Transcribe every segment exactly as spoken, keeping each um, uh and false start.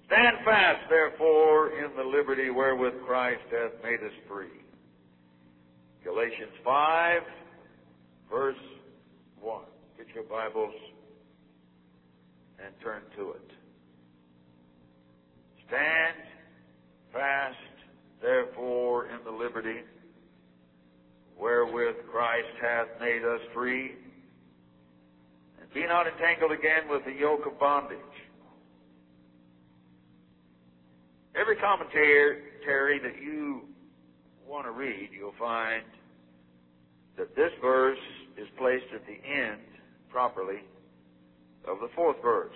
Stand fast, therefore, in the liberty wherewith Christ hath made us free. Galatians five, verse one. Get your Bibles and turn to it. Stand fast, therefore, in the liberty wherewith Christ hath made us free, and be not entangled again with the yoke of bondage. Every commentary that you want to read, you'll find that this verse is placed at the end, properly, of the fourth verse.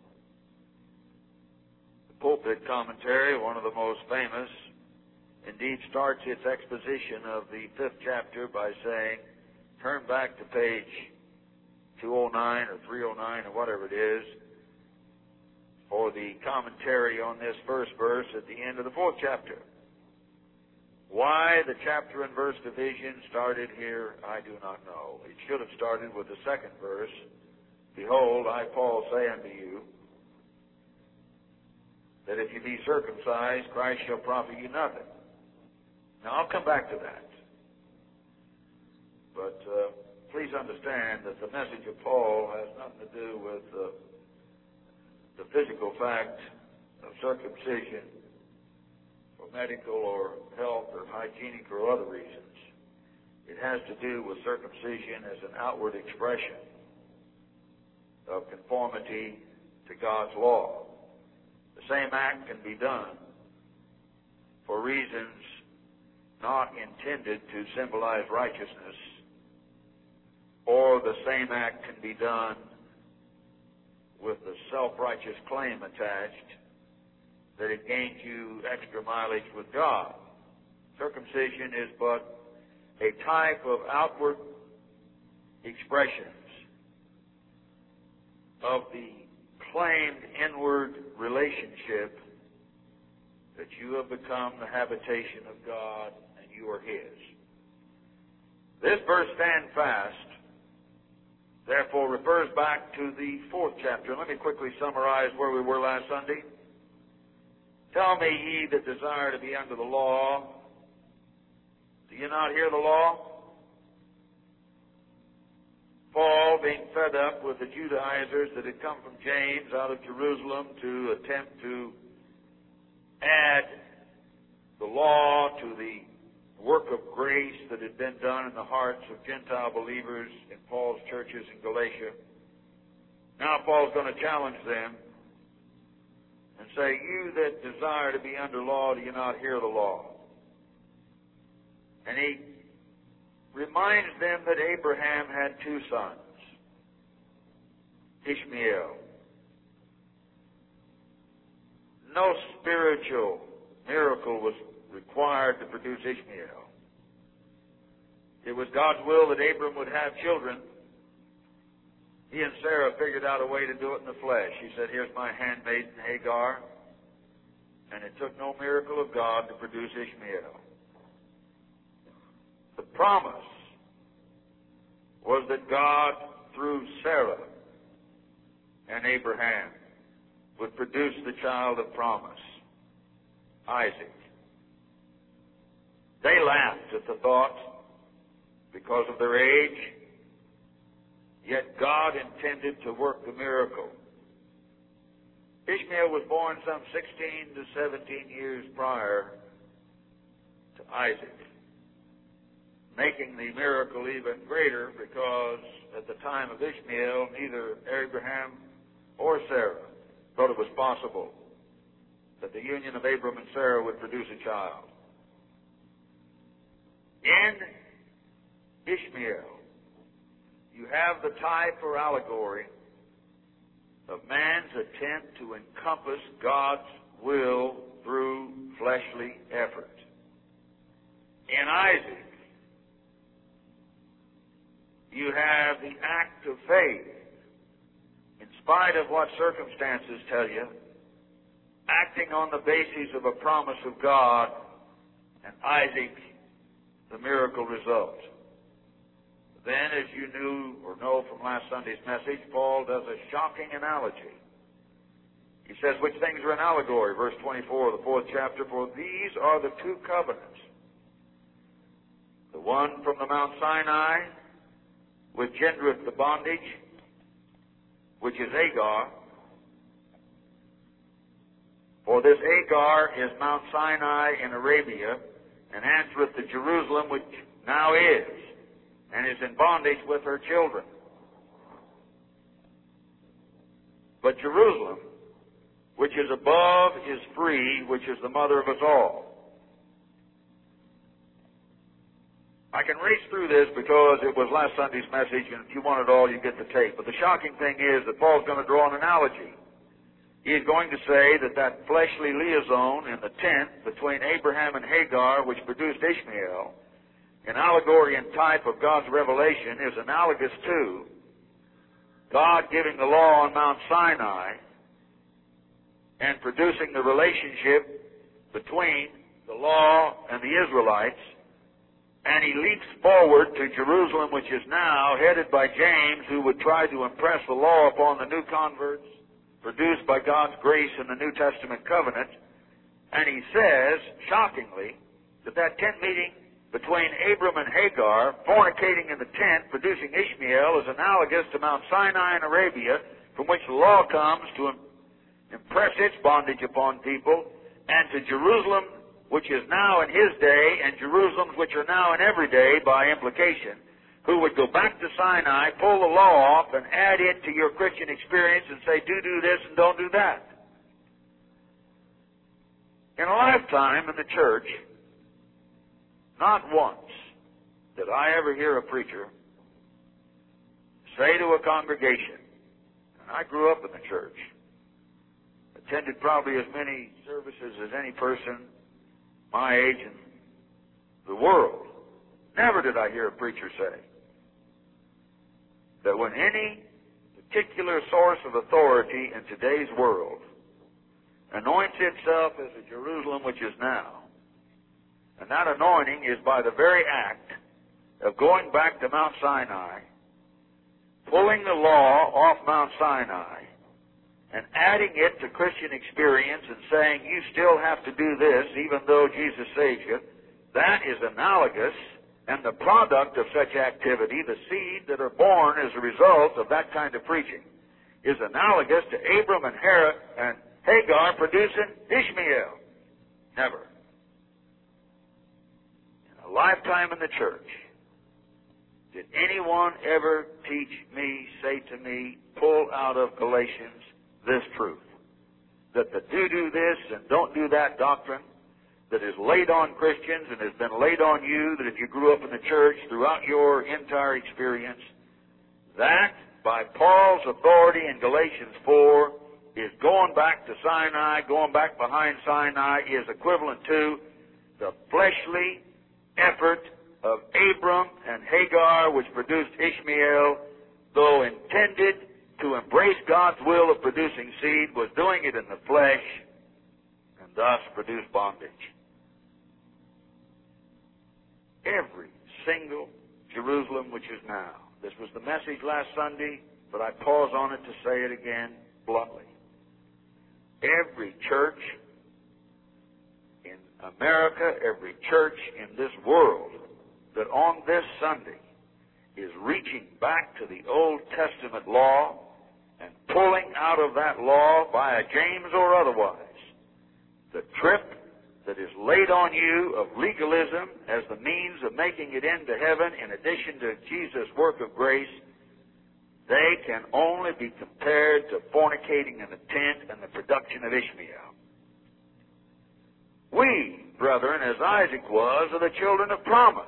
The Pulpit Commentary, one of the most famous, indeed starts its exposition of the fifth chapter by saying, turn back to page two oh nine or three oh nine or whatever it is, for the commentary on this first verse at the end of the fourth chapter. Why the chapter and verse division started here, I do not know. It should have started with the second verse. Behold, I, Paul, say unto you, that if you be circumcised, Christ shall profit you nothing. Now, I'll come back to that. But uh, please understand that the message of Paul has nothing to do with uh, the physical fact of circumcision for medical or health or hygienic or other reasons. It has to do with circumcision as an outward expression of conformity to God's law. The same act can be done for reasons not intended to symbolize righteousness, or the same act can be done with the self-righteous claim attached that it gains you extra mileage with God. Circumcision is but a type of outward expressions of the claimed inward relationship that you have become the habitation of God and you are His. This verse, stand fast, therefore refers back to the fourth chapter. Let me quickly summarize where we were last Sunday. Tell me, ye that desire to be under the law, do you not hear the law? Paul, being fed up with the Judaizers that had come from James out of Jerusalem to attempt to add the law to the work of grace that had been done in the hearts of Gentile believers in Paul's churches in Galatia. Now Paul's going to challenge them and say, you that desire to be under law, do you not hear the law? And he reminds them that Abraham had two sons, Ishmael. No spiritual miracle was required to produce Ishmael. It was God's will that Abram would have children. He and Sarah figured out a way to do it in the flesh. He said, here's my handmaiden Hagar. And it took no miracle of God to produce Ishmael. The promise was that God, through Sarah and Abraham, would produce the child of promise, Isaac. They laughed at the thought because of their age, yet God intended to work the miracle. Ishmael was born some sixteen to seventeen years prior to Isaac, making the miracle even greater because at the time of Ishmael, neither Abraham or Sarah thought it was possible that the union of Abram and Sarah would produce a child. In Ishmael, you have the type or allegory of man's attempt to encompass God's will through fleshly effort. In Isaac, you have the act of faith, in spite of what circumstances tell you, acting on the basis of a promise of God, and Isaac, the miracle result. Then, as you knew or know from last Sunday's message, Paul does a shocking analogy. He says, which things are an allegory? Verse twenty-four of the fourth chapter, for these are the two covenants. The one from the Mount Sinai, which gendereth the bondage, which is Hagar. For this Hagar is Mount Sinai in Arabia, and answereth to Jerusalem, which now is, and is in bondage with her children. But Jerusalem, which is above, is free, which is the mother of us all. I can race through this because it was last Sunday's message, and if you want it all, you get the tape. But the shocking thing is that Paul's going to draw an analogy. He is going to say that that fleshly liaison in the tent between Abraham and Hagar, which produced Ishmael, an allegory and type of God's revelation, is analogous to God giving the law on Mount Sinai and producing the relationship between the law and the Israelites. And he leaps forward to Jerusalem, which is now headed by James, who would try to impress the law upon the new converts produced by God's grace in the New Testament covenant. And he says, shockingly, that that tent meeting between Abram and Hagar, fornicating in the tent, producing Ishmael, is analogous to Mount Sinai in Arabia, from which the law comes to impress its bondage upon people, and to Jerusalem, which is now in his day, and Jerusalem, which are now in every day by implication, who would go back to Sinai, pull the law off, and add it to your Christian experience and say, do do this and don't do that. In a lifetime in the church, not once did I ever hear a preacher say to a congregation, and I grew up in the church, attended probably as many services as any person my age in the world. Never did I hear a preacher say that when any particular source of authority in today's world anoints itself as a Jerusalem which is now, and that anointing is by the very act of going back to Mount Sinai, pulling the law off Mount Sinai, and adding it to Christian experience and saying, you still have to do this even though Jesus saves you, that is analogous, and the product of such activity, the seed that are born as a result of that kind of preaching, is analogous to Abram and, Hera and Hagar producing Ishmael. Never. In a lifetime in the church, did anyone ever teach me, say to me, pull out of Galatians this truth, that the do-do this and don't do that doctrine that is laid on Christians and has been laid on you, that if you grew up in the church throughout your entire experience, that by Paul's authority in Galatians four is going back to Sinai, going back behind Sinai, is equivalent to the fleshly effort of Abram and Hagar, which produced Ishmael, though intended to embrace God's will of producing seed, was doing it in the flesh, and thus produced bondage. Every single Jerusalem which is now. This was the message last Sunday, but I pause on it to say it again bluntly. Every church in America, every church in this world, that on this Sunday is reaching back to the Old Testament law and pulling out of that law, via James or otherwise, the trip that is laid on you of legalism as the means of making it into heaven in addition to Jesus' work of grace, they can only be compared to fornicating in the tent and the production of Ishmael. We, brethren, as Isaac was, are the children of promise.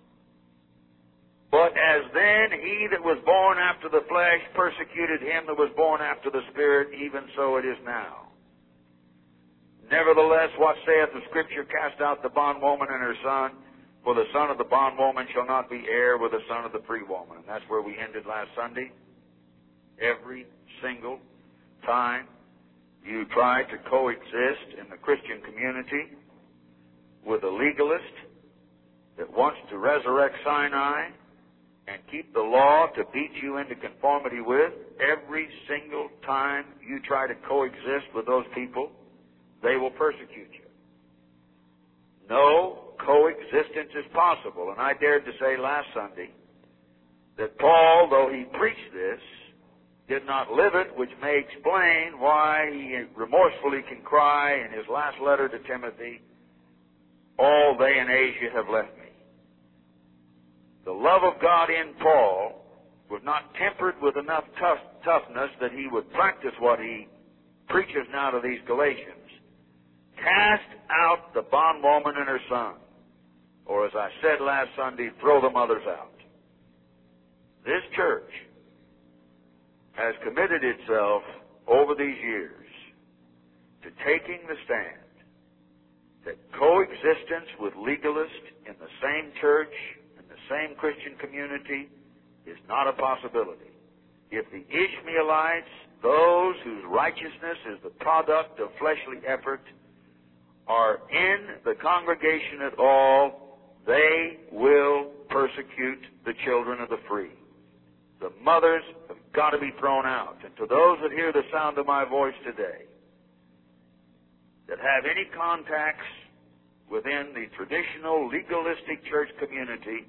But as then he that was born after the flesh persecuted him that was born after the Spirit, even so it is now. Nevertheless, what saith the Scripture? Cast out the bondwoman and her son, for the son of the bondwoman shall not be heir with the son of the free woman. And that's where we ended last Sunday. Every single time you try to coexist in the Christian community with a legalist that wants to resurrect Sinai and keep the law to beat you into conformity with, every single time you try to coexist with those people, they will persecute you. No coexistence is possible. And I dared to say last Sunday that Paul, though he preached this, did not live it, which may explain why he remorsefully can cry in his last letter to Timothy, all they in Asia have left me. The love of God in Paul was not tempered with enough tough, toughness that he would practice what he preaches now to these Galatians. Cast out the bondwoman and her son. Or as I said last Sunday, throw the mothers out. This church has committed itself over these years to taking the stand that coexistence with legalists in the same church, in the same Christian community, is not a possibility. If the Ishmaelites, those whose righteousness is the product of fleshly effort, are in the congregation at all, they will persecute the children of the free. The mothers have got to be thrown out. And to those that hear the sound of my voice today, that have any contacts within the traditional legalistic church community,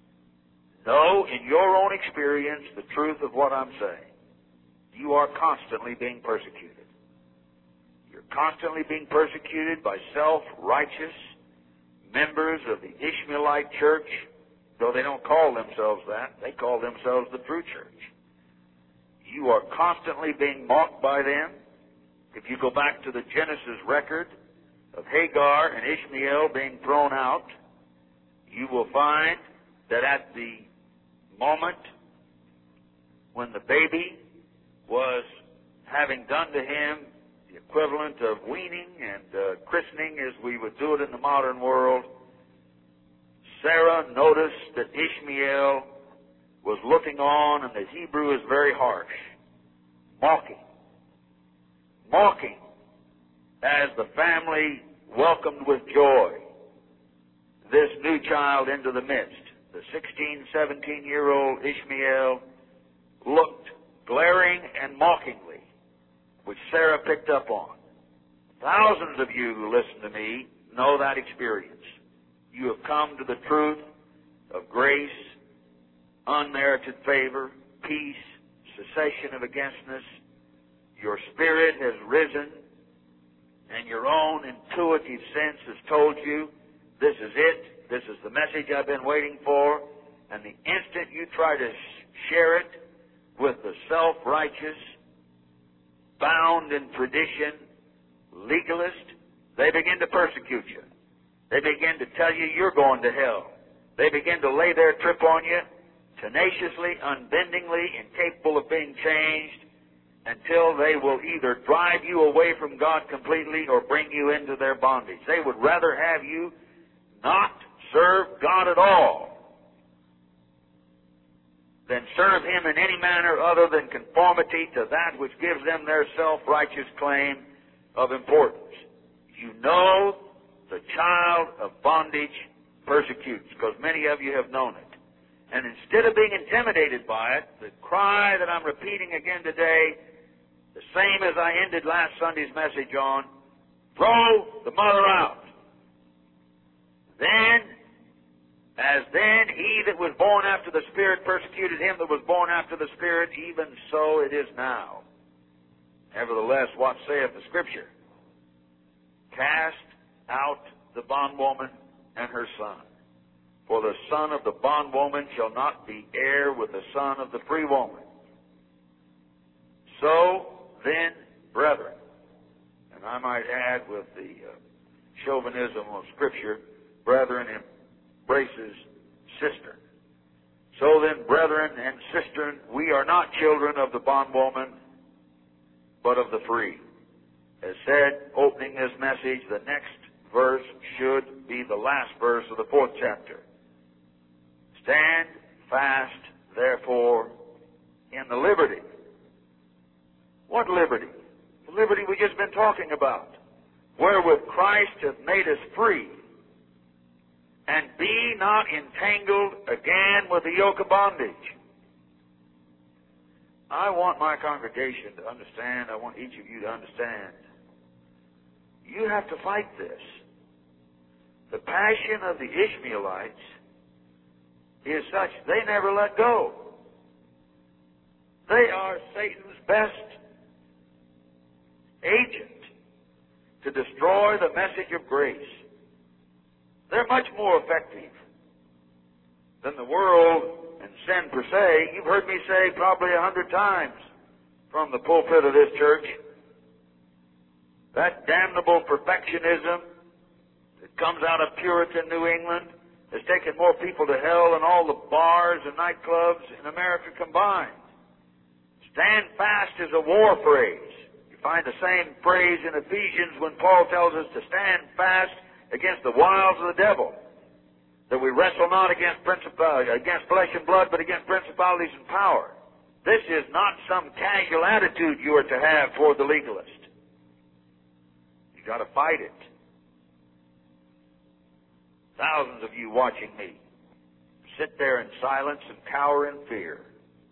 know in your own experience the truth of what I'm saying. You are constantly being persecuted. You're constantly being persecuted by self-righteous members of the Ishmaelite church, though they don't call themselves that. They call themselves the true church. You are constantly being mocked by them. If you go back to the Genesis record of Hagar and Ishmael being thrown out, you will find that at the moment when the baby was having done to him the equivalent of weaning and uh, christening as we would do it in the modern world, Sarah noticed that Ishmael was looking on, and the Hebrew is very harsh, mocking. Mocking as the family welcomed with joy this new child into the midst. The sixteen, seventeen-year-old Ishmael looked glaring and mockingly, which Sarah picked up on. Thousands of you who listen to me know that experience. You have come to the truth of grace, unmerited favor, peace, cessation of againstness. Your spirit has risen, and your own intuitive sense has told you, this is it, this is the message I've been waiting for, and the instant you try to share it with the self-righteous, bound in tradition, legalist, they begin to persecute you. They begin to tell you you're going to hell. They begin to lay their trip on you, tenaciously, unbendingly, incapable of being changed, until they will either drive you away from God completely or bring you into their bondage. They would rather have you not serve God at all than serve Him in any manner other than conformity to that which gives them their self-righteous claim of importance. You know the child of bondage persecutes, because many of you have known it. And instead of being intimidated by it, the cry that I'm repeating again today, the same as I ended last Sunday's message on, throw the mother out. Then, as then he that was born after the Spirit persecuted him that was born after the Spirit, even so it is now. Nevertheless, what saith the Scripture? Cast out the bondwoman and her son. For the son of the bondwoman shall not be heir with the son of the free woman. So then, brethren, and I might add with the uh, chauvinism of Scripture, brethren embraces sister. So then, brethren and sistern, we are not children of the bondwoman, but of the free. As said, opening this message, the next verse should be the last verse of the fourth chapter. Stand fast, therefore, in the liberty. What liberty? The liberty we've just been talking about. Wherewith Christ hath made us free. And be not entangled again with the yoke of bondage. I want my congregation to understand, I want each of you to understand, you have to fight this. The passion of the Ishmaelites is such, they never let go. They are Satan's best agent to destroy the message of grace. They're much more effective than the world and sin per se. You've heard me say probably a hundred times from the pulpit of this church, that damnable perfectionism that comes out of Puritan New England has taken more people to hell than all the bars and nightclubs in America combined. Stand fast is a war phrase. You find the same phrase in Ephesians when Paul tells us to stand fast against the wiles of the devil. That we wrestle not against principal, against flesh and blood, but against principalities and power. This is not some casual attitude you are to have toward the legalist. You've got to fight it. Thousands of you watching me sit there in silence and cower in fear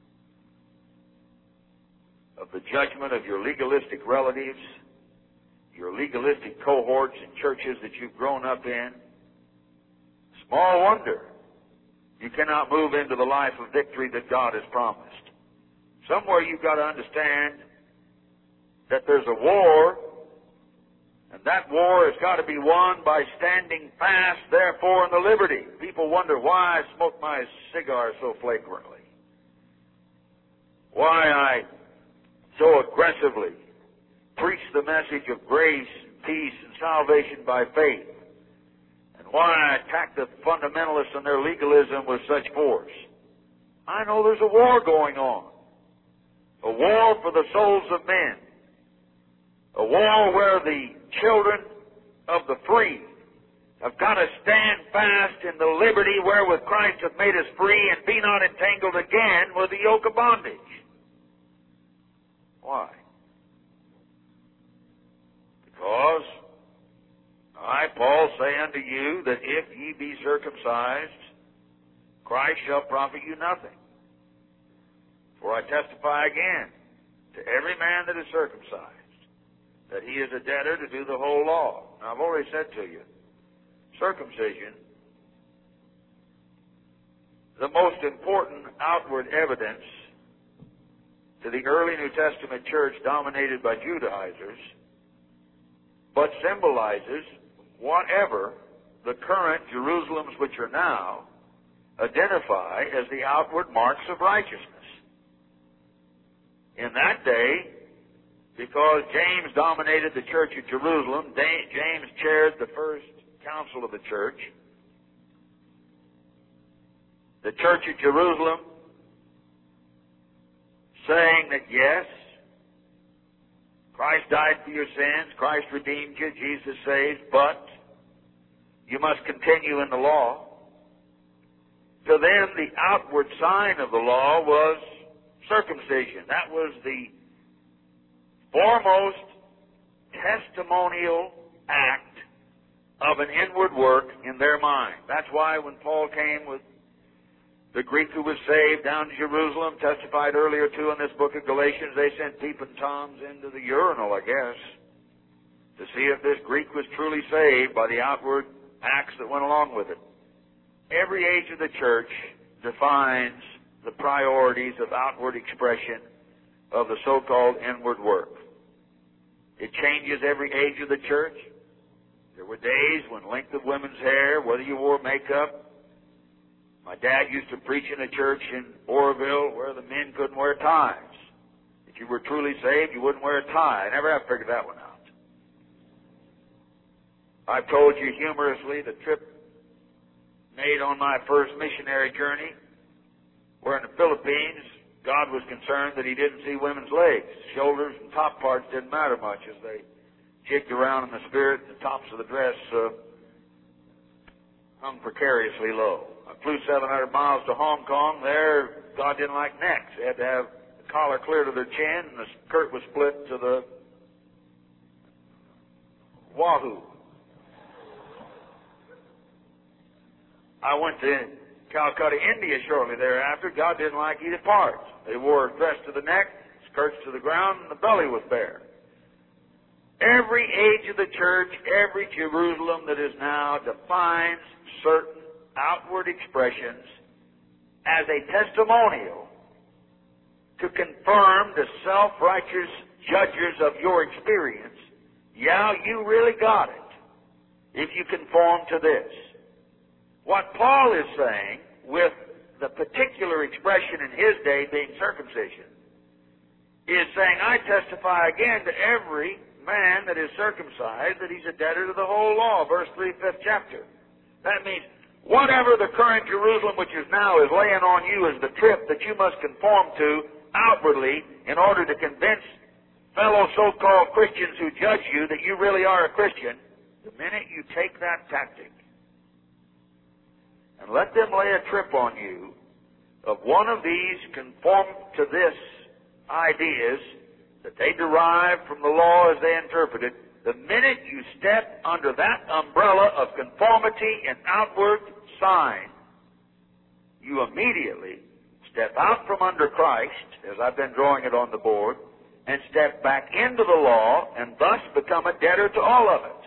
of the judgment of your legalistic relatives, your legalistic cohorts in churches that you've grown up in. Small wonder you cannot move into the life of victory that God has promised. Somewhere you've got to understand that there's a war, and that war has got to be won by standing fast, therefore, in the liberty. People wonder why I smoke my cigar so flagrantly, why I so aggressively preach the message of grace, peace, and salvation by faith, why I attack the fundamentalists and their legalism with such force. I know there's a war going on. A war for the souls of men. A war where the children of the free have got to stand fast in the liberty wherewith Christ hath made us free and be not entangled again with the yoke of bondage. Why? Because I, Paul, say unto you that if ye be circumcised, Christ shall profit you nothing. For I testify again to every man that is circumcised, that he is a debtor to do the whole law. Now, I've already said to you, circumcision, the most important outward evidence to the early New Testament church dominated by Judaizers, but symbolizes whatever the current Jerusalems which are now identify as the outward marks of righteousness. In that day, because James dominated the church at Jerusalem, James chaired the first council of the church. The church at Jerusalem saying that yes, Christ died for your sins, Christ redeemed you, Jesus saves, but you must continue in the law. So then the outward sign of the law was circumcision. That was the foremost testimonial act of an inward work in their mind. That's why when Paul came with the Greek who was saved down to Jerusalem, testified earlier too in this book of Galatians, they sent peeping toms into the urinal, I guess, to see if this Greek was truly saved by the outward acts that went along with it. Every age of the church defines the priorities of outward expression of the so-called inward work. It changes every age of the church. There were days when length of women's hair, whether you wore makeup. My dad used to preach in a church in Oroville where the men couldn't wear ties. If you were truly saved, you wouldn't wear a tie. I never have figured that one out. I've told you humorously the trip made on my first missionary journey, where in the Philippines, God was concerned that He didn't see women's legs. Shoulders and top parts didn't matter much as they jigged around in the spirit, and the tops of the dress uh, hung precariously low. I flew seven hundred miles to Hong Kong. There, God didn't like necks. They had to have the collar clear to their chin, and the skirt was split to the wahoo. I went to Calcutta, India shortly thereafter, God didn't like either parts. They wore a dress to the neck, skirts to the ground, and the belly was bare. Every age of the church, every Jerusalem that is now defines certain outward expressions as a testimonial to confirm the self-righteous judges of your experience. Yeah, you really got it if you conform to this. What Paul is saying with the particular expression in his day being circumcision is saying, I testify again to every man that is circumcised that he's a debtor to the whole law. Verse three, fifth chapter. That means whatever the current Jerusalem which is now is laying on you is the trip that you must conform to outwardly in order to convince fellow so-called Christians who judge you that you really are a Christian. The minute you take that tactic and let them lay a trip on you of one of these conform to this ideas that they derive from the law as they interpret it, the minute you step under that umbrella of conformity and outward sign, you immediately step out from under Christ, as I've been drawing it on the board, and step back into the law and thus become a debtor to all of it.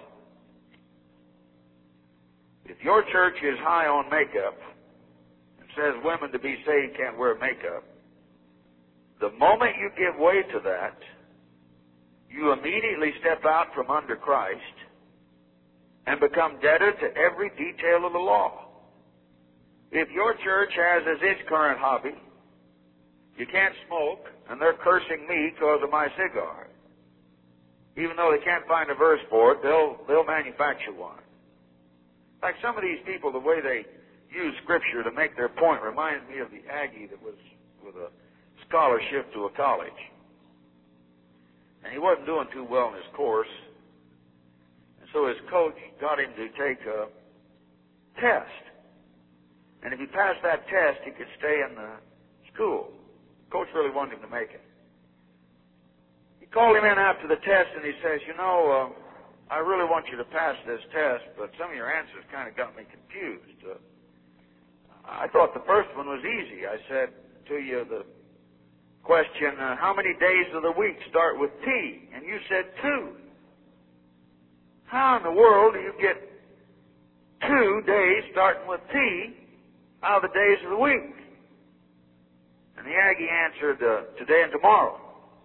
If your church is high on makeup and says women to be saved can't wear makeup, the moment you give way to that, you immediately step out from under Christ and become debtor to every detail of the law. If your church has as its current hobby, you can't smoke, and they're cursing me because of my cigar. Even though they can't find a verse for it, they'll, they'll manufacture one. In fact, some of these people, the way they use Scripture to make their point reminds me of the Aggie that was with a scholarship to a college. And he wasn't doing too well in his course. And so his coach got him to take a test. And if he passed that test, he could stay in the school. Coach really wanted him to make it. He called him in after the test and he says, you know, uh, I really want you to pass this test, but some of your answers kind of got me confused. Uh, I thought the first one was easy. I said to you the question, uh, how many days of the week start with T? And you said two. How in the world do you get two days starting with T out of the days of the week? And the Aggie answered, uh, today and tomorrow.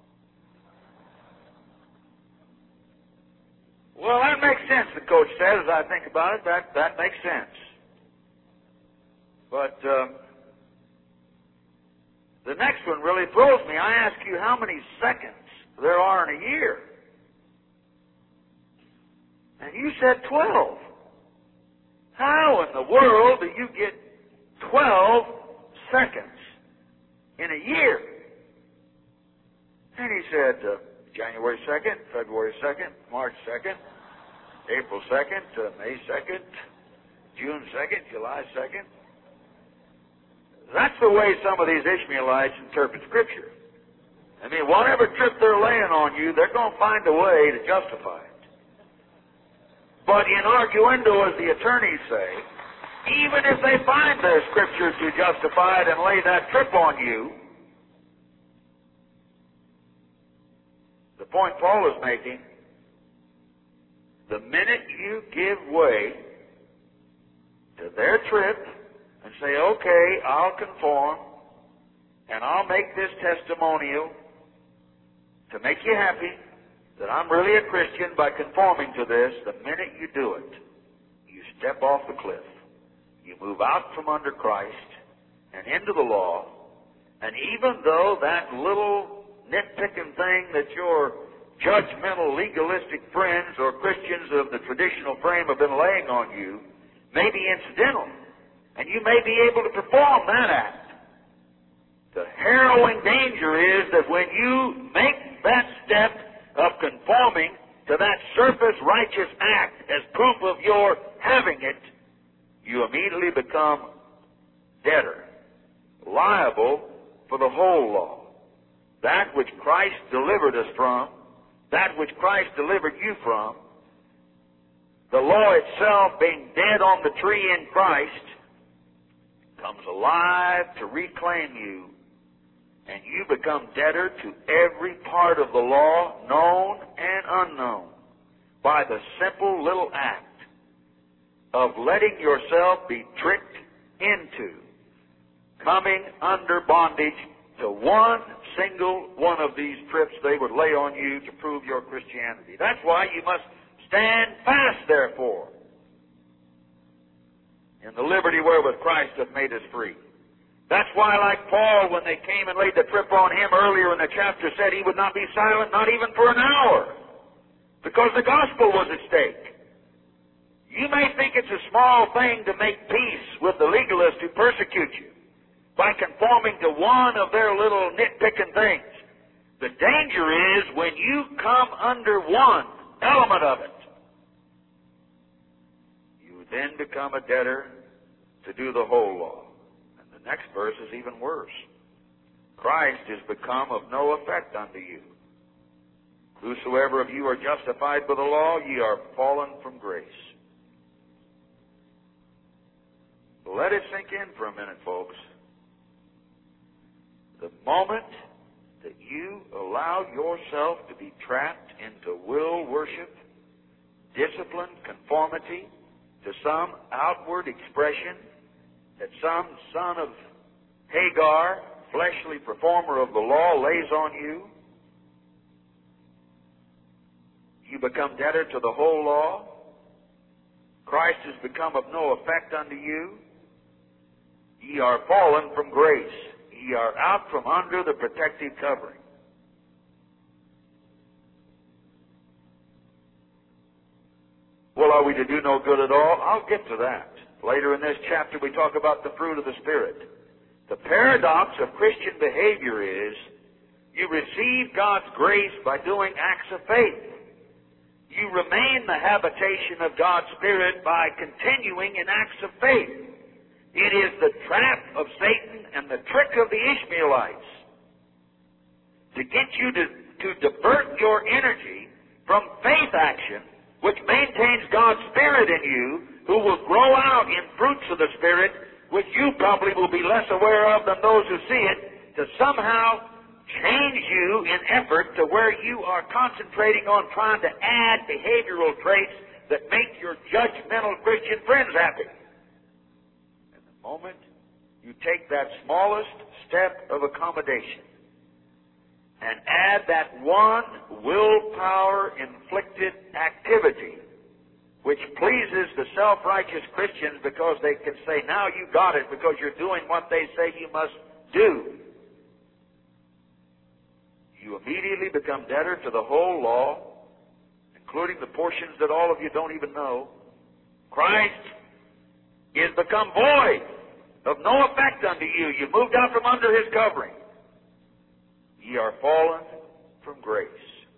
Well, that makes sense, the coach said, as I think about it. That, that makes sense. But um, the next one really throws me. I ask you how many seconds there are in a year. And you said twelve. How in the world do you get twelve seconds in a year? And he said, uh, January second, February second, March second, April second, uh, May second, June second, July second. That's the way some of these Ishmaelites interpret Scripture. I mean, whatever trip they're laying on you, they're going to find a way to justify it. But in arguendo, as the attorneys say, even if they find their Scripture to justify it and lay that trip on you, the point Paul is making, the minute you give way to their trip and say, okay, I'll conform and I'll make this testimonial to make you happy that I'm really a Christian by conforming to this, the minute you do it, you step off the cliff. You move out from under Christ and into the law, and even though that little nitpicking thing that your judgmental, legalistic friends or Christians of the traditional frame have been laying on you may be incidental, and you may be able to perform that act. The harrowing danger is that when you make that step of conforming to that surface righteous act as proof of your having it, you immediately become debtor, liable for the whole law. That which Christ delivered us from, that which Christ delivered you from, the law itself being dead on the tree in Christ, comes alive to reclaim you, and you become debtor to every part of the law, known and unknown, by the simple little act of letting yourself be tricked into coming under bondage to one single one of these trips they would lay on you to prove your Christianity. That's why you must stand fast, therefore, in the liberty wherewith Christ hath made us free. That's why, like Paul, when they came and laid the trip on him earlier in the chapter, said he would not be silent, not even for an hour, because the gospel was at stake. You may think it's a small thing to make peace with the legalists who persecute you by conforming to one of their little nitpicking things. The danger is when you come under one element of it, you then become a debtor to do the whole law. And the next verse is even worse. Christ is become of no effect unto you. Whosoever of you are justified by the law, ye are fallen from grace. Let it sink in for a minute, folks. The moment that you allow yourself to be trapped into will worship, discipline, conformity to some outward expression that some son of Hagar, fleshly performer of the law, lays on you, you become debtor to the whole law. Christ has become of no effect unto you. Ye are fallen from grace. Ye are out from under the protective covering. Well, are we to do no good at all? I'll get to that. Later in this chapter we talk about the fruit of the Spirit. The paradox of Christian behavior is you receive God's grace by doing acts of faith. You remain the habitation of God's Spirit by continuing in acts of faith. It is the trap of Satan and the trick of the Ishmaelites to get you to, to divert your energy from faith action, which maintains God's Spirit in you, who will grow out in fruits of the Spirit, which you probably will be less aware of than those who see it, to somehow change you in effort to where you are concentrating on trying to add behavioral traits that make your judgmental Christian friends happy. Moment you take that smallest step of accommodation and add that one willpower inflicted activity which pleases the self-righteous Christians because they can say, now you got it because you're doing what they say you must do, you immediately become debtor to the whole law, including the portions that all of you don't even know. Christ is become void, of no effect unto you. You moved out from under His covering. Ye are fallen from grace.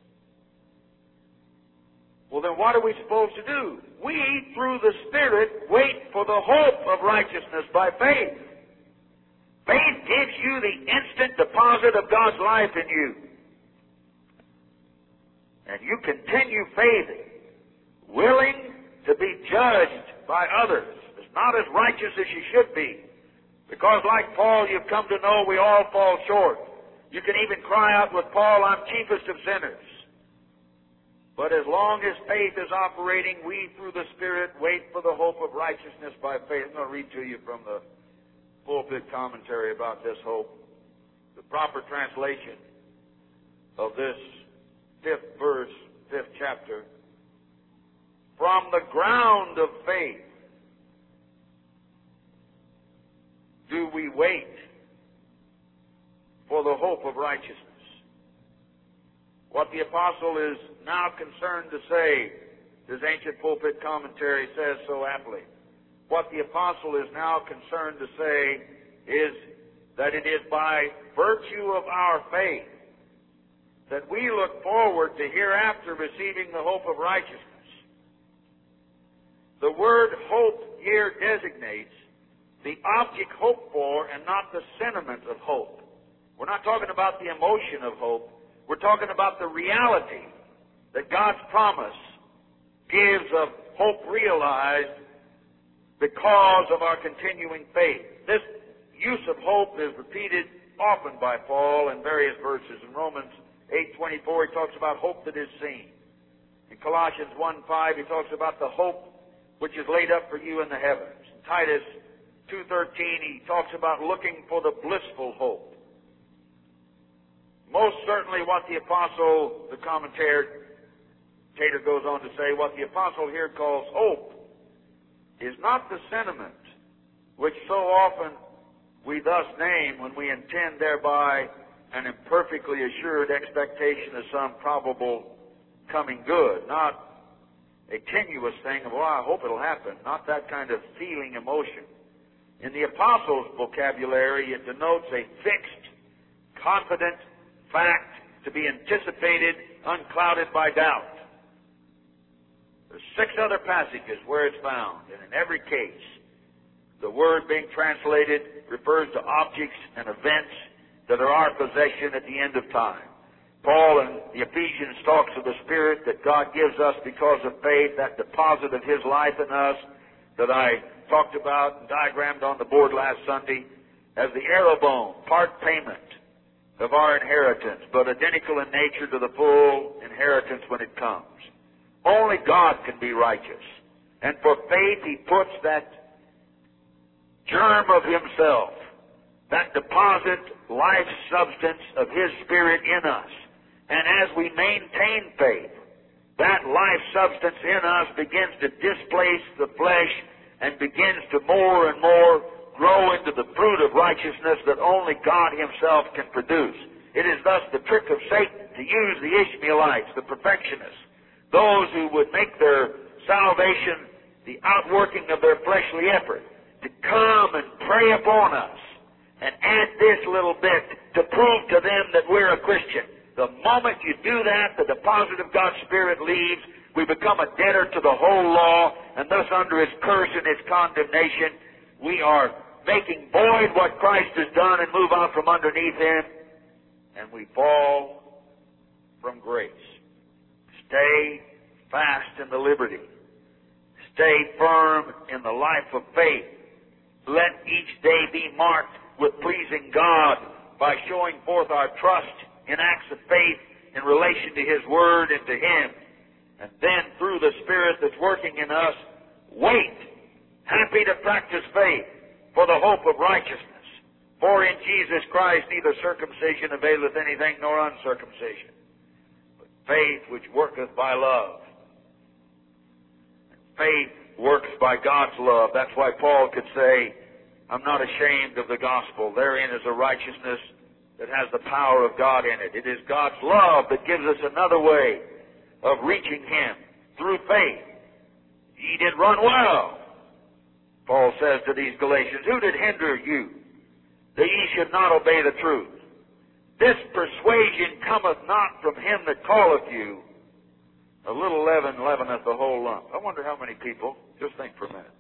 Well, then what are we supposed to do? We, through the Spirit, wait for the hope of righteousness by faith. Faith gives you the instant deposit of God's life in you. And you continue faithing, willing to be judged by others as not as righteous as you should be. Because like Paul, you've come to know we all fall short. You can even cry out with Paul, I'm chiefest of sinners. But as long as faith is operating, we through the Spirit wait for the hope of righteousness by faith. I'm going to read to you from the pulpit commentary about this hope. The proper translation of this fifth verse, fifth chapter. From the ground of faith do we wait for the hope of righteousness. What the apostle is now concerned to say, this ancient pulpit commentary says so aptly, what the apostle is now concerned to say is that it is by virtue of our faith that we look forward to hereafter receiving the hope of righteousness. The word hope here designates the object hoped for and not the sentiment of hope. We're not talking about the emotion of hope. We're talking about the reality that God's promise gives of hope realized because of our continuing faith. this use of hope is repeated often by Paul in various verses. In Romans eight twenty-four, he talks about hope that is seen. In Colossians one five, he talks about the hope which is laid up for you in the heavens. In Titus two thirteen, he talks about looking for the blissful hope. Most certainly what the apostle, the commentator goes on to say, what the apostle here calls hope is not the sentiment which so often we thus name when we intend thereby an imperfectly assured expectation of some probable coming good. Not a tenuous thing of, well, I hope it'll happen. Not that kind of feeling emotion. In the apostle's vocabulary, it denotes a fixed, confident fact to be anticipated, unclouded by doubt. There's six other passages where it's found, and in every case, the word being translated refers to objects and events that are our possession at the end of time. Paul in the Ephesians talks of the Spirit that God gives us because of faith, that deposit of His life in us that I talked about and diagrammed on the board last Sunday as the arrowbone, part payment of our inheritance, but identical in nature to the full inheritance when it comes. Only God can be righteous. And for faith, He puts that germ of Himself, that deposit, life substance of His Spirit in us. And as we maintain faith, that life substance in us begins to displace the flesh and begins to more and more grow into the fruit of righteousness that only God Himself can produce. It is thus the trick of Satan to use the Ishmaelites, the perfectionists, those who would make their salvation the outworking of their fleshly effort, to come and prey upon us and add this little bit to prove to them that we're a Christian. The moment you do that, the deposit of God's Spirit leaves. We become a debtor to the whole law, and thus under His curse and His condemnation, we are making void what Christ has done and move out from underneath Him, and we fall from grace. Stay fast in the liberty. Stay firm in the life of faith. Let each day be marked with pleasing God by showing forth our trust in acts of faith in relation to His Word and to Him. And then through the Spirit that's working in us, wait, happy to practice faith for the hope of righteousness. For in Jesus Christ neither circumcision availeth anything nor uncircumcision, but faith which worketh by love. And faith works by God's love. That's why Paul could say, I'm not ashamed of the gospel. Therein is a righteousness that has the power of God in it. It is God's love that gives us another way of reaching Him through faith. Ye did run well, Paul says to these Galatians. Who did hinder you that ye should not obey the truth? This persuasion cometh not from Him that calleth you. A little leaven leaveneth the whole lump. I wonder how many people, just think for a minute.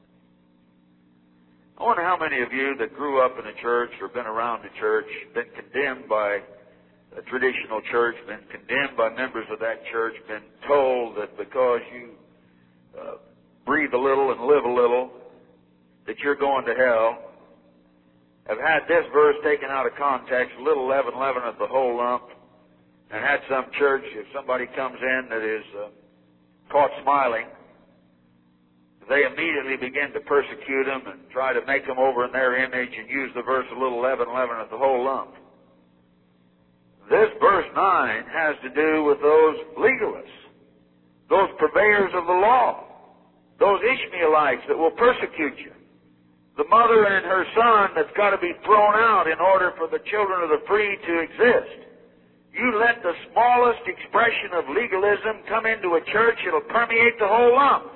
I wonder how many of you that grew up in a church or been around a church, been condemned by a traditional church, been condemned by members of that church, been told that because you uh, breathe a little and live a little, that you're going to hell, have had this verse taken out of context, a little leaven leaveneth the whole lump, and had some church, if somebody comes in that is uh, caught smiling, they immediately begin to persecute them and try to make them over in their image and use the verse, a little leaven leaveneth the whole lump. This verse nine has to do with those legalists, those purveyors of the law, those Ishmaelites that will persecute you. The mother and her son that's got to be thrown out in order for the children of the free to exist. You let the smallest expression of legalism come into a church, it'll permeate the whole lump.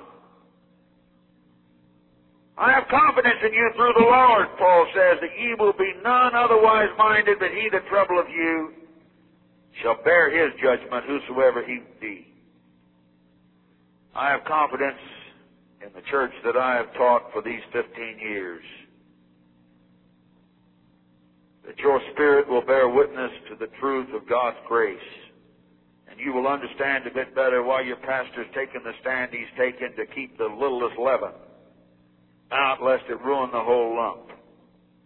I have confidence in you through the Lord, Paul says, that ye will be none otherwise minded, but he that troubleth you shall bear his judgment, whosoever he be. I have confidence in the church that I have taught for these fifteen years, that your spirit will bear witness to the truth of God's grace, and you will understand a bit better why your pastor's taken the stand he's taken to keep the littlest leaven out, lest it ruin the whole lump.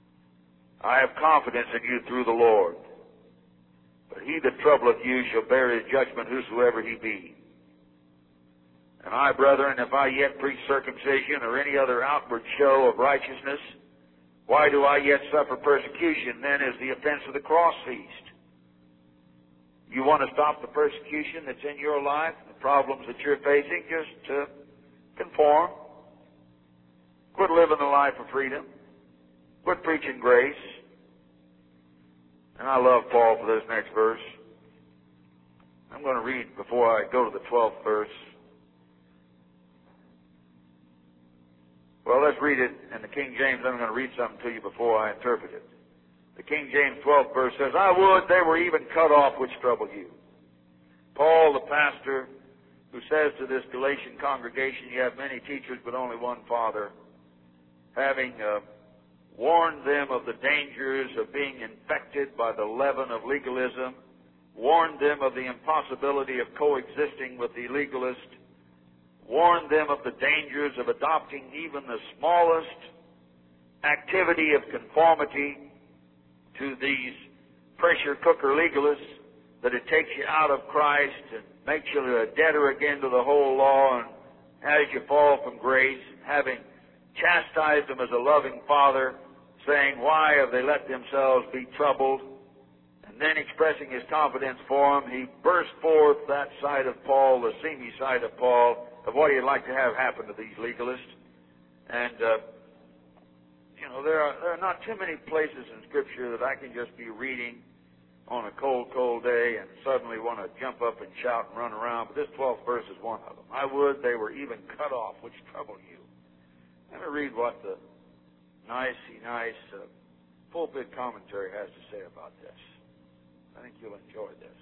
I have confidence in you through the Lord. But he that troubleth you shall bear his judgment, whosoever he be. And I, brethren, if I yet preach circumcision or any other outward show of righteousness, why do I yet suffer persecution? Then is the offense of the cross ceased. You want to stop the persecution that's in your life, the problems that you're facing, just uh, conform. Quit living the life of freedom. Quit preaching grace. And I love Paul for this next verse. I'm going to read before I go to the twelfth verse. Well, let's read it in the King James. I'm going to read something to you before I interpret it. The King James twelfth verse says, I would they were even cut off which trouble you. Paul, the pastor, who says to this Galatian congregation, you have many teachers but only one Father, having uh, warned them of the dangers of being infected by the leaven of legalism, warned them of the impossibility of coexisting with the legalist, warned them of the dangers of adopting even the smallest activity of conformity to these pressure cooker legalists, that it takes you out of Christ and makes you a debtor again to the whole law and has you fall from grace, having chastised them as a loving father, saying, why have they let themselves be troubled? And then expressing his confidence for them, he burst forth that side of Paul, the seamy side of Paul, of what he'd like to have happen to these legalists. And, uh, you know, there are, there are not too many places in Scripture that I can just be reading on a cold, cold day and suddenly want to jump up and shout and run around. But this twelfth verse is one of them. I would they were even cut off, which trouble you. Let me read what the nicey nice uh, pulpit commentary has to say about this. I think you'll enjoy this.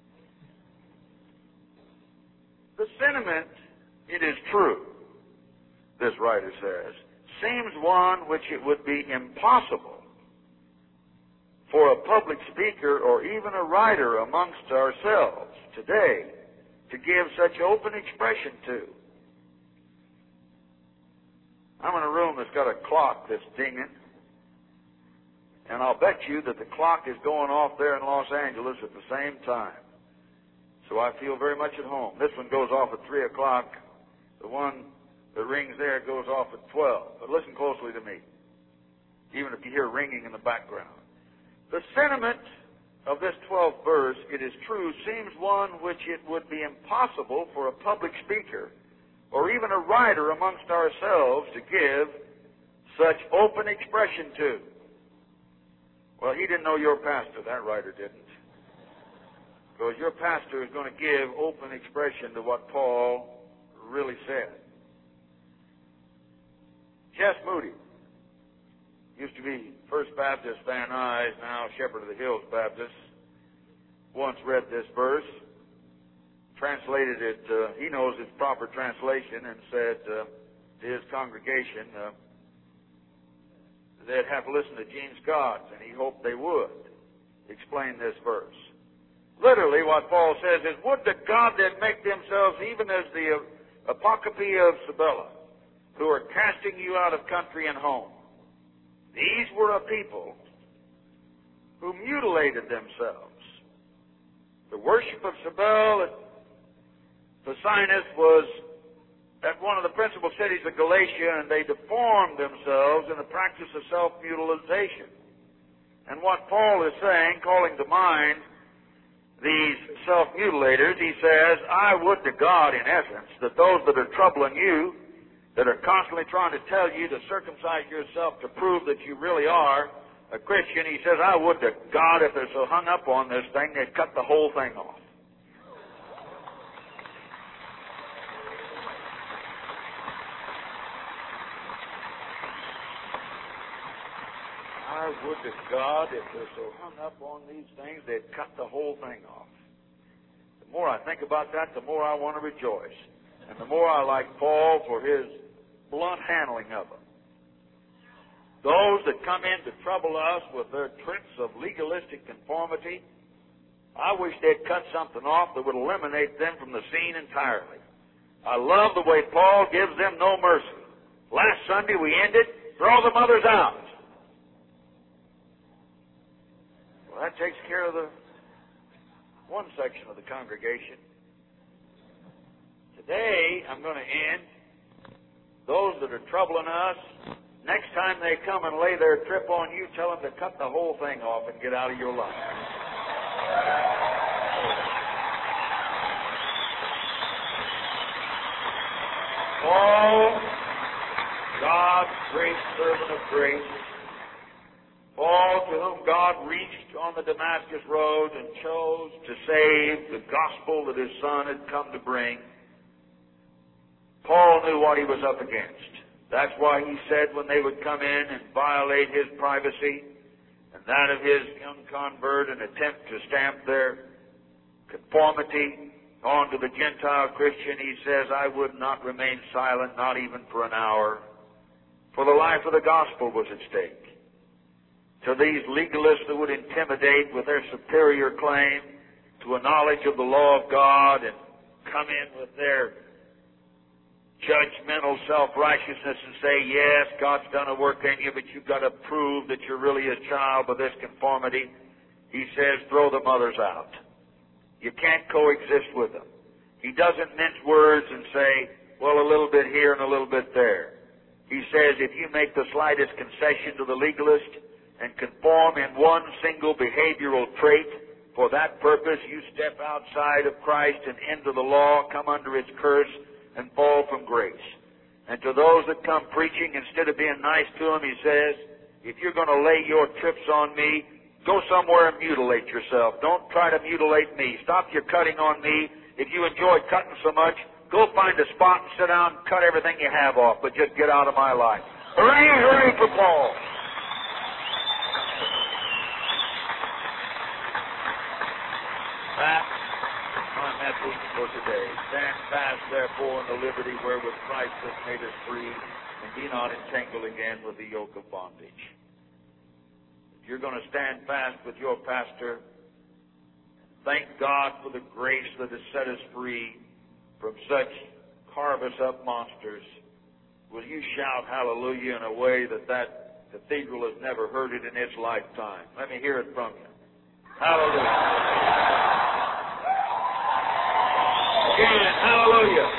The sentiment, it is true, this writer says, seems one which it would be impossible for a public speaker or even a writer amongst ourselves today to give such open expression to. I'm in a room that's got a clock that's dinging, and I'll bet you that the clock is going off there in Los Angeles at the same time. So I feel very much at home. This one goes off at three o'clock. The one that rings there goes off at twelve. But listen closely to me, even if you hear ringing in the background. The sentiment of this twelfth verse, it is true, seems one which it would be impossible for a public speaker or even a writer amongst ourselves to give such open expression to. Well, he didn't know your pastor. That writer didn't. Because your pastor is going to give open expression to what Paul really said. Jess Moody used to be First Baptist Van Nuys, now Shepherd of the Hills Baptist, once read this verse, translated it, uh, he knows its proper translation, and said uh, to his congregation uh, they'd have to listen to Gene Scott, and he hoped they would explain this verse. Literally, what Paul says is, would to God they'd make themselves even as the uh, Apocope of Sabella, who are casting you out of country and home. These were a people who mutilated themselves. The worship of Cybele at Pessinus was at one of the principal cities of Galatia, and they deformed themselves in the practice of self-mutilization. And what Paul is saying, calling to mind these self-mutilators, he says, I would to God, in essence, that those that are troubling you, that are constantly trying to tell you to circumcise yourself to prove that you really are a Christian, he says, I would to God, if they're so hung up on this thing, they'd cut the whole thing off. I would to God, if they're so hung up on these things, they'd cut the whole thing off. The more I think about that, the more I want to rejoice. And the more I like Paul for his blunt handling of them. Those that come in to trouble us with their tricks of legalistic conformity, I wish they'd cut something off that would eliminate them from the scene entirely. I love the way Paul gives them no mercy. Last Sunday we ended, throw the mothers out. Well, that takes care of the one section of the congregation. Today, I'm going to end. Those that are troubling us, next time they come and lay their trip on you, tell them to cut the whole thing off and get out of your life. Paul, God's great servant of grace, Paul, to whom God reached on the Damascus road and chose to save the gospel that his Son had come to bring, Paul knew what he was up against. That's why he said when they would come in and violate his privacy and that of his young convert and attempt to stamp their conformity onto the Gentile Christian, he says, I would not remain silent, not even for an hour, for the life of the gospel was at stake. To these legalists that would intimidate with their superior claim to a knowledge of the law of God and come in with their judgmental self-righteousness and say, yes, God's done a work in you, but you've got to prove that you're really a child of this conformity. He says, throw the mothers out. You can't coexist with them. He doesn't mince words and say, well, a little bit here and a little bit there. He says, if you make the slightest concession to the legalist and conform in one single behavioral trait, for that purpose you step outside of Christ and into the law, come under its curse, and fall from grace. And to those that come preaching, instead of being nice to them, he says, if you're going to lay your trips on me, go somewhere and mutilate yourself. Don't try to mutilate me. Stop your cutting on me. If you enjoy cutting so much, go find a spot and sit down and cut everything you have off, but just get out of my life. Hooray, hooray for Paul. That's my message for today. Stand fast, therefore, in the liberty wherewith Christ has made us free, and be not entangled again with the yoke of bondage. If you're going to stand fast with your pastor, thank God for the grace that has set us free from such carve-us-up monsters, will you shout hallelujah in a way that that cathedral has never heard it in its lifetime? Let me hear it from you. Hallelujah. Again, hallelujah.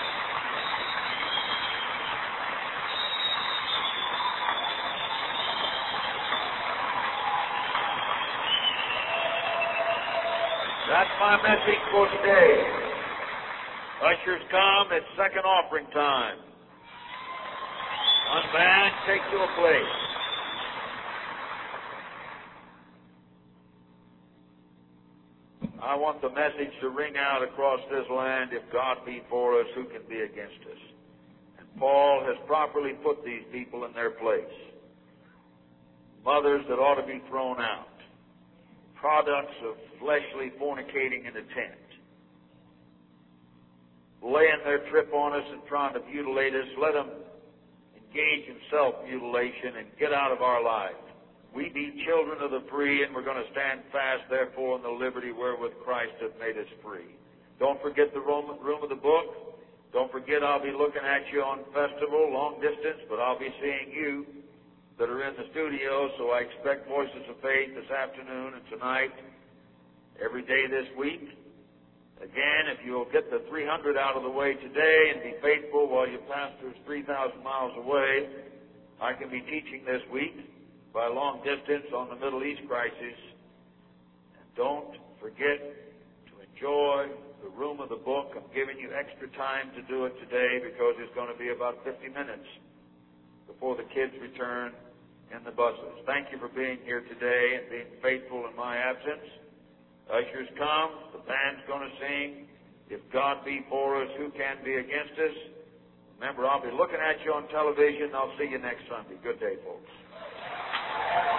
That's my message for today. Ushers come, it's second offering time. Unband, take your place. I want the message to ring out across this land, if God be for us, who can be against us? And Paul has properly put these people in their place. Mothers that ought to be thrown out. Products of fleshly fornicating in a tent. Laying their trip on us and trying to mutilate us. Let them engage in self-mutilation and get out of our life. We be children of the free, and we're going to stand fast, therefore, in the liberty wherewith Christ hath made us free. Don't forget the room of the book. Don't forget I'll be looking at you on festival, long distance, but I'll be seeing you that are in the studio, so I expect Voices of Faith this afternoon and tonight, every day this week. Again, if you'll get the three hundred out of the way today and be faithful while your pastor's three thousand miles away, I can be teaching this week by long distance on the Middle East crisis. And don't forget to enjoy the room of the book. I'm giving you extra time to do it today because it's going to be about fifty minutes before the kids return in the buses. Thank you for being here today and being faithful in my absence. Ushers come, the band's going to sing. If God be for us, who can be against us? Remember, I'll be looking at you on television. I'll see you next Sunday. Good day, folks.